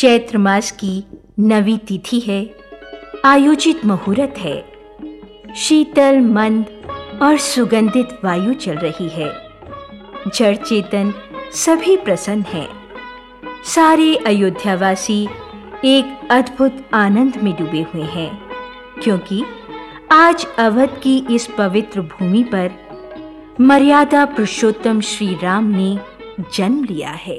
चैत्र मास की नवी तिथि है। आयोजित मुहूर्त है। शीतल मंद और सुगंधित वायु चल रही है। जड़ चेतन सभी प्रसन्न हैं। सारे अयोध्यावासी एक अद्भुत आनंद में डूबे हुए हैं, क्योंकि आज अवध की इस पवित्र भूमि पर मर्यादा पुरुषोत्तम श्री राम ने जन्म लिया है।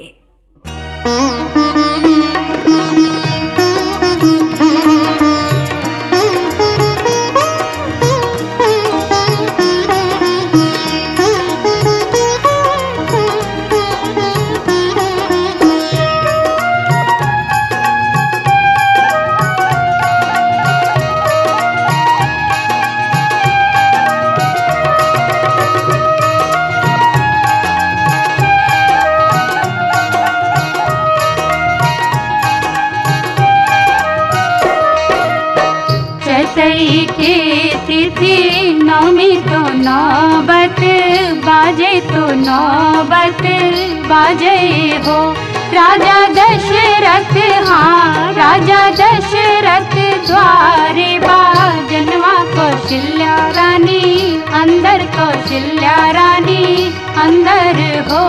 चैतई के तिथि नौमी तो नौबत बाजे तो नौबत बाजे हो। राजा दशरथ राजा दशरथ द्वारे बाजनवा कौशल्या रानी अंदर कौशल्या रानी अंदर हो।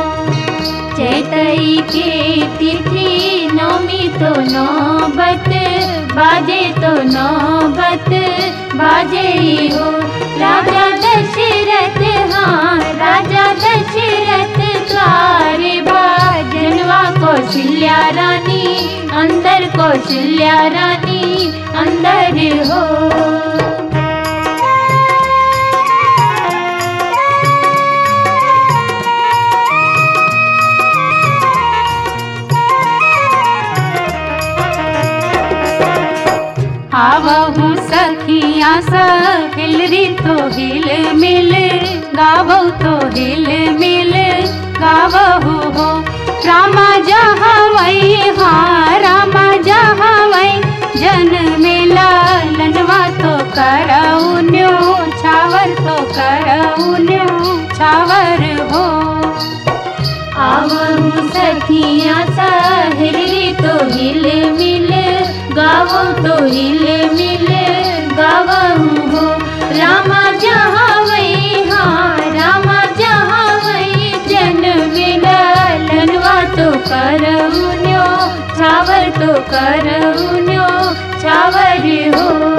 चैतई के तिथि नौमी तो नौबत बाजे तो नौबत बाजे हो। राजा दशरथ राजा दशरथ द्वारे बाजनवा कौशल्या रानी अंदर कौशल्या रानी अंदर हो। आवहु सखिया हिलरी तो हिल मिल गावो तो हिल मिल गावहु हो। रामा जहाँ वही रामा जहाँ वही जन मेला लनवा तो करउन्यो छावर तो करउन्यो छावर हो। आवहु सखिया हिलरी तो हिल मिल गावो तो हिल मिल गावहु हो। रामा जहाँ वही रामा जहाँ वही जन मेला लनवा तो करउन्यो छावर तो करउन्यो छावर हो।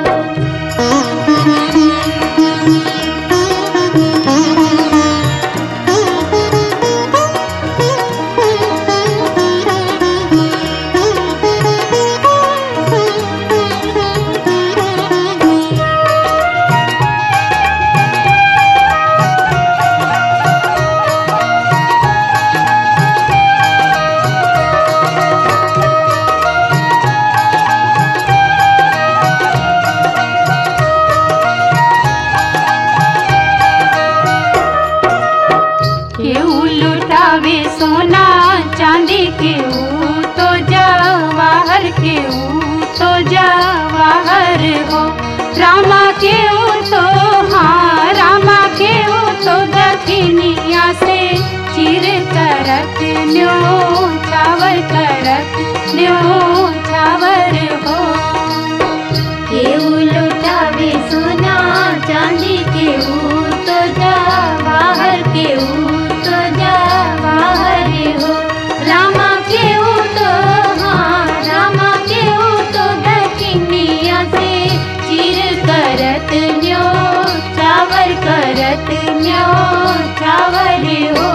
सोना चांदी के तो जवाहर के तो जवाहर हो। रामा के तो रामा के तो दक्षिणिया से चिर करत न्यो छावर करत न्यो छावर हो। केहू लुटावे सोना चांदी के तो जवाहर के तो जवाहर हो। रामा के तो रामा के तो दक्षिणिया से चिर करत न्यो छावर करत न्यो छावर हो।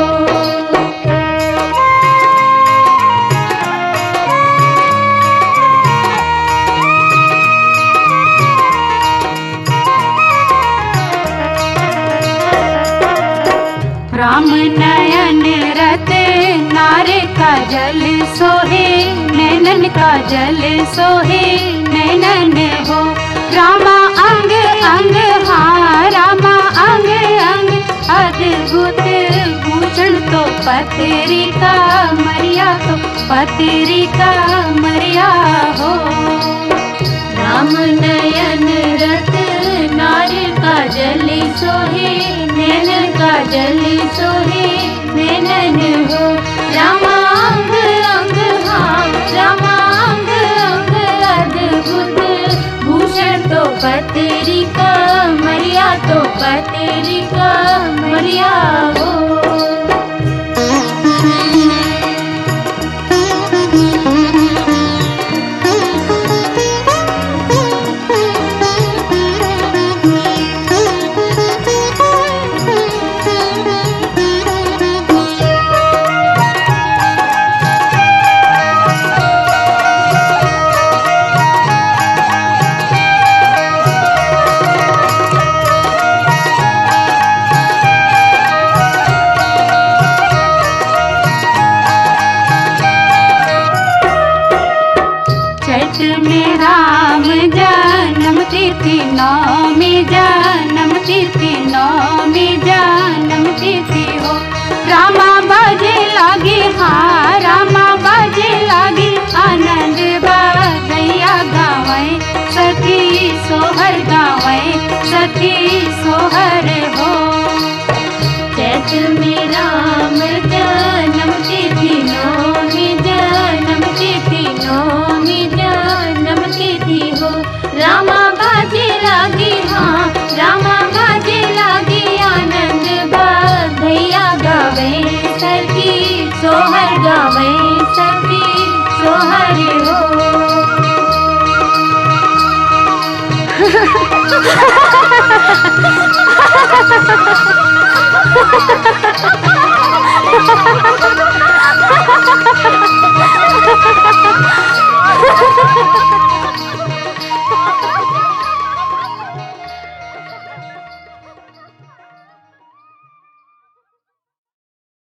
राम नयन रत नारे का जल सोहे नैनन का जल सोहे नैनन हो। रामा अंग अंग रामा अंग अंग अद्भुत भूषण तो पतरी का मरिया तो पतरी का मरिया हो। राम नयन रत नारे का जल सोहे नैनन का जल सोहे नैनन हो। रामा अंग अंग चैत में राम जन्म तिथि नवमी जन्म तिथि नवमी जन्म तिथि हो। रामा बाजे लागी हाँ रामा बाजे लागी आनंद बधैया गावे सखी सोहर गावे सखी सोहर हो। चैत में राम जन्म तिथि नवमी जन्म तिथि नवमी जन्म तिथि हो। रामा बाजे लागी हाँ रामा बाजे लागी आनंद बधैया गावे सखी सोहर गावे सखी सोहर हो।